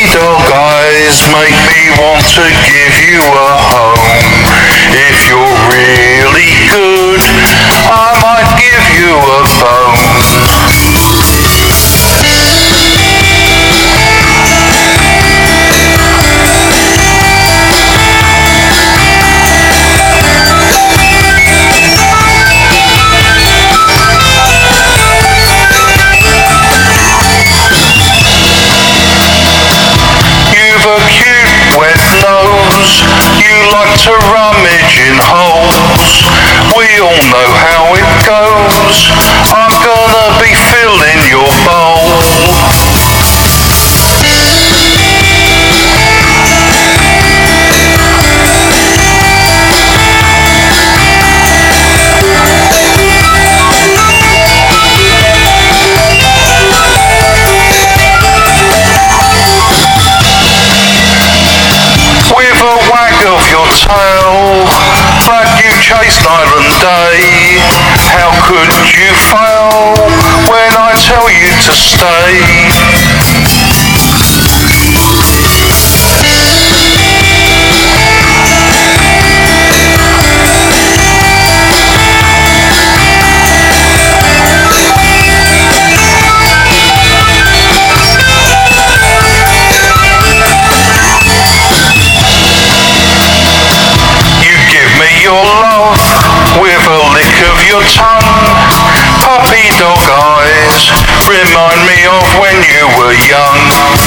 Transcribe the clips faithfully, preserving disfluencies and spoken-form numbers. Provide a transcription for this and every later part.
dog eyes make me want to give you a home. If you're really good, I might give you a bone. You like to rummage in holes. We all know how it goes. I'm gonna be filling your bowl. But you chased night and day. How could you fail when I tell you to stay? Your love with a lick of your tongue. Puppy dog eyes remind me of when you were young.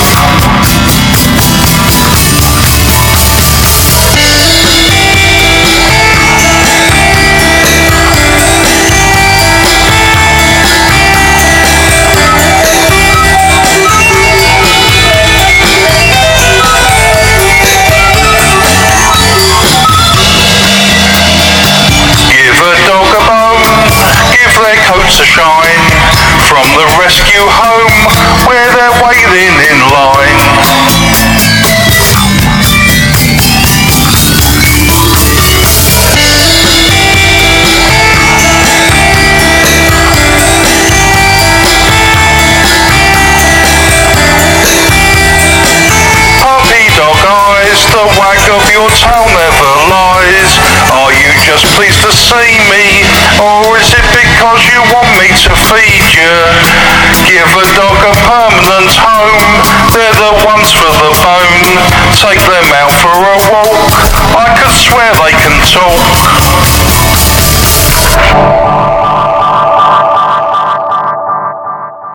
Coats a shine from the rescue home where they're waiting in line. Puppy dog eyes, the wag of your tail never lies. Are you just pleased to see me, or is it because you want me to feed you? Give a dog a permanent home. They're the ones for the bone. Take them out for a walk. I could swear they can talk.